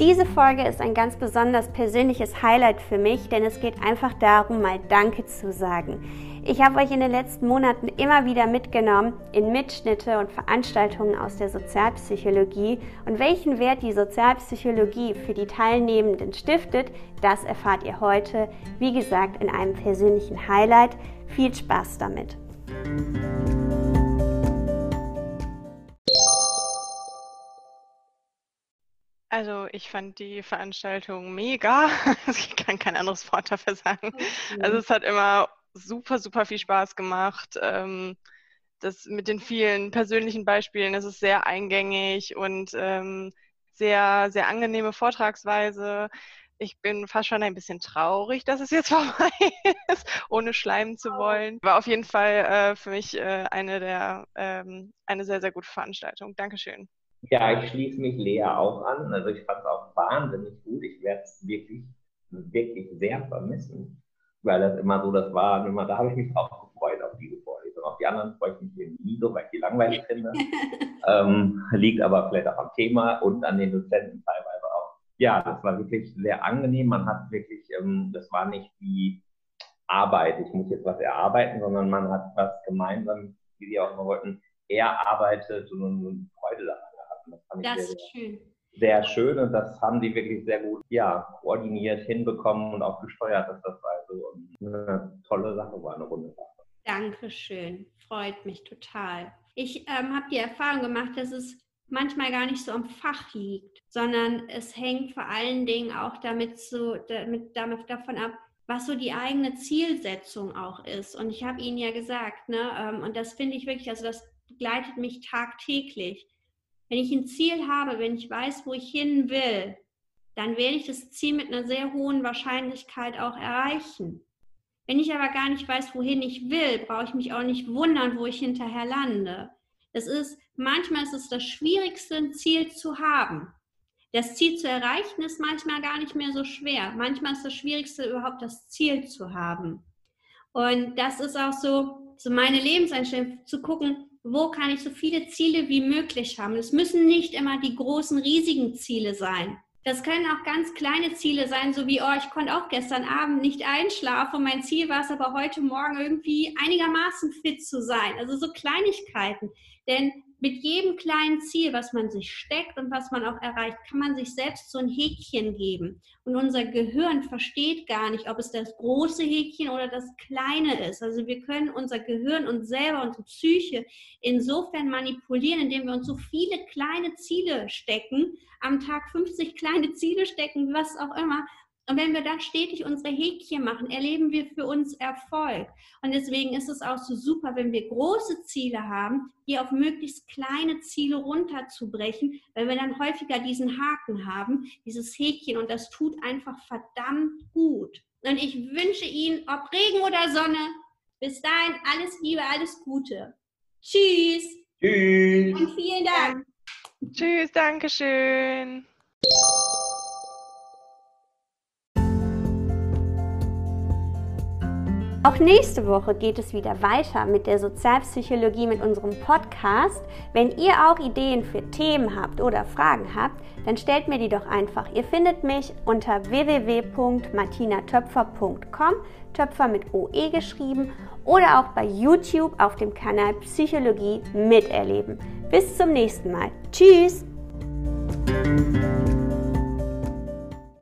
Diese Folge ist ein ganz besonders persönliches Highlight für mich, denn es geht einfach darum, mal Danke zu sagen. Ich habe euch in den letzten Monaten immer wieder mitgenommen in Mitschnitte und Veranstaltungen aus der Sozialpsychologie und welchen Wert die Sozialpsychologie für die Teilnehmenden stiftet, das erfahrt ihr heute, wie gesagt, in einem persönlichen Highlight. Viel Spaß damit! Also ich fand die Veranstaltung mega. Ich kann kein anderes Wort dafür sagen. Also es hat immer super, super viel Spaß gemacht. Das mit den vielen persönlichen Beispielen, es ist sehr eingängig und sehr, sehr angenehme Vortragsweise. Ich bin fast schon ein bisschen traurig, dass es jetzt vorbei ist, ohne schleimen zu wollen. War auf jeden Fall für mich eine sehr, sehr gute Veranstaltung. Dankeschön. Ja, ich schließe mich Lea auch an. Also ich fand es auch wahnsinnig gut. Ich werde es wirklich, wirklich sehr vermissen, weil das immer so das war. Und da habe ich mich auch gefreut auf diese Vorlesung. Auf die anderen freue ich mich irgendwie nie so, weil ich die langweilig finde. Liegt aber vielleicht auch am Thema und an den Dozenten teilweise auch. Ja, das war wirklich sehr angenehm. Man hat wirklich, das war nicht wie Arbeit, ich muss jetzt was erarbeiten, sondern man hat was gemeinsam, wie Sie auch immer wollten, erarbeitet und Freude daran. Das fand ich ist schön. Sehr schön und das haben die wirklich sehr gut koordiniert hinbekommen und auch gesteuert, dass das also eine tolle Sache war, eine runde Sache. Dankeschön, freut mich total. Ich habe die Erfahrung gemacht, dass es manchmal gar nicht so am Fach liegt, sondern es hängt vor allen Dingen auch davon ab, was so die eigene Zielsetzung auch ist. Und ich habe Ihnen ja gesagt, und das finde ich wirklich, also das begleitet mich tagtäglich. Wenn ich ein Ziel habe, wenn ich weiß, wo ich hin will, dann werde ich das Ziel mit einer sehr hohen Wahrscheinlichkeit auch erreichen. Wenn ich aber gar nicht weiß, wohin ich will, brauche ich mich auch nicht wundern, wo ich hinterher lande. Manchmal ist es das Schwierigste, ein Ziel zu haben. Das Ziel zu erreichen ist manchmal gar nicht mehr so schwer. Manchmal ist das Schwierigste, überhaupt das Ziel zu haben. Und das ist auch so meine Lebenseinstellung, zu gucken, wo kann ich so viele Ziele wie möglich haben. Es müssen nicht immer die großen, riesigen Ziele sein. Das können auch ganz kleine Ziele sein, so wie, ich konnte auch gestern Abend nicht einschlafen. Mein Ziel war es aber heute Morgen irgendwie einigermaßen fit zu sein. Also so Kleinigkeiten. Denn mit jedem kleinen Ziel, was man sich steckt und was man auch erreicht, kann man sich selbst so ein Häkchen geben. Und unser Gehirn versteht gar nicht, ob es das große Häkchen oder das kleine ist. Also wir können unser Gehirn und selber, unsere Psyche insofern manipulieren, indem wir uns so viele kleine Ziele stecken, am Tag 50 kleine Ziele stecken, was auch immer. Und wenn wir dann stetig unsere Häkchen machen, erleben wir für uns Erfolg. Und deswegen ist es auch so super, wenn wir große Ziele haben, die auf möglichst kleine Ziele runterzubrechen, weil wir dann häufiger diesen Haken haben, dieses Häkchen. Und das tut einfach verdammt gut. Und ich wünsche Ihnen, ob Regen oder Sonne, bis dahin alles Liebe, alles Gute. Tschüss. Tschüss. Und vielen Dank. Tschüss, Dankeschön. Auch nächste Woche geht es wieder weiter mit der Sozialpsychologie mit unserem Podcast. Wenn ihr auch Ideen für Themen habt oder Fragen habt, dann stellt mir die doch einfach. Ihr findet mich unter www.martinatöpfer.com, Töpfer mit OE geschrieben, oder auch bei YouTube auf dem Kanal Psychologie miterleben. Bis zum nächsten Mal. Tschüss!